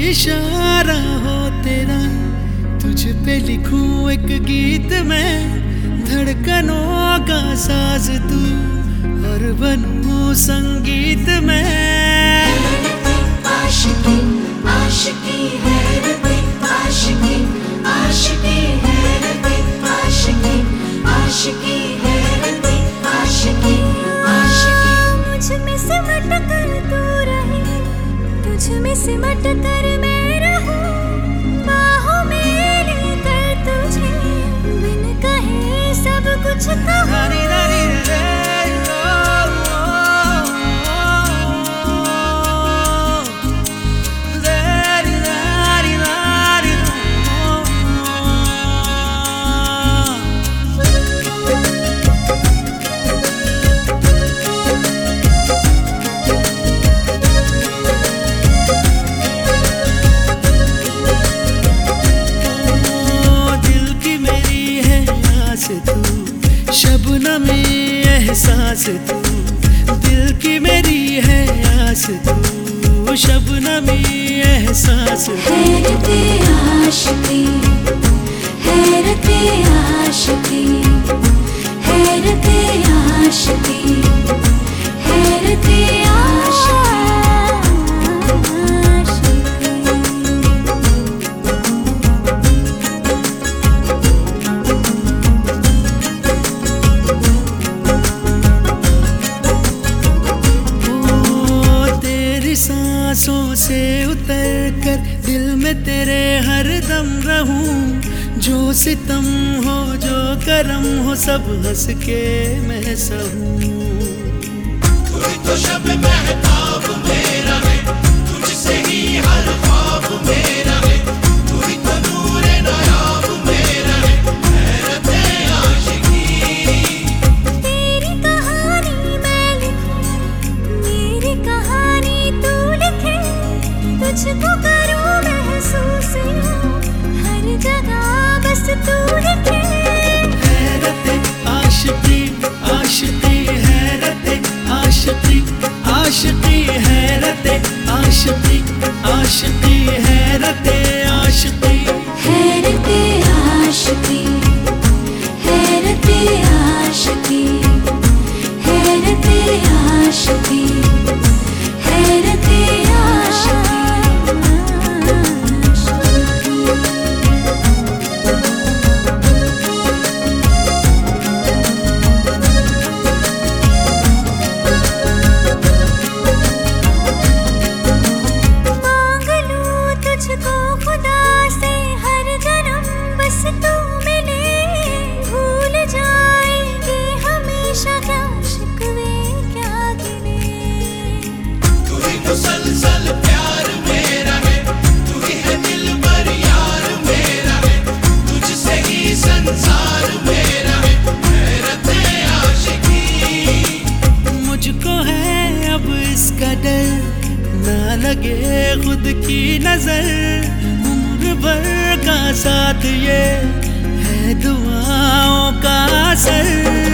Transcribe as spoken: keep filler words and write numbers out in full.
इशारा हो तेरा, तुझ पे लिखूं एक गीत मैं, धड़कनों का साज तू और बनूं संगीत मैं। आशिकी आशिकी हैरते आशिकी आशिकी हैरते आशिकी आशिकी हैरते आशिकी आशिकी। मुझ में सिमट कर तू रहे, तुझ में सिमट कर मैं रहूं, बाहों में लेकर तुझे बिन कहे सब कुछ कहूं। शबनमी एहसास तू, दिल की मेरी है आस तू, शबनमी एहसास तू। हैरते आशिकी हैरते आशिकी हैरते आशिकी हैरते आशिकी। सांसों से उतर कर दिल में तेरे हर दम रहूं, जो सितम हो जो करम हो सब हंस के मैं सहूं। तू ही तो शब महताब मेरा है, तुझसे ही हर ख्वाब मेरा है, तू ही तो नूरे नायाब मेरा है, हैरते आशिकी। तेरी कहानी मैं लिखूं, मेरी कहानी तू लिखे, तुझको करूं महसूस हर जगह बस तू लिखे। हैरते आशिकी आशिकी हैरते आशिकी आशिकी हैरते आशिकी आशिकी हैरते आशिकी। हैरते आशिकी हैरते आशिकी हैरते आशिकी हैरते आशिकी। मांग लूं तुझको खुदा से हर जन्म बस तू मिले, भूल जाएंगे हमेशा क्या शिकवे क्या गिले। तू ही मुसलसल प्यार मेरा है, तू ही है दिल पर यार मेरा है, तुझसे ही संसार मेरा है, हैरते आशिकी। मुझको है अब इसका डर, ना लगे खुद की नजर, उम्र भर का साथ ये है दुआओं का असर।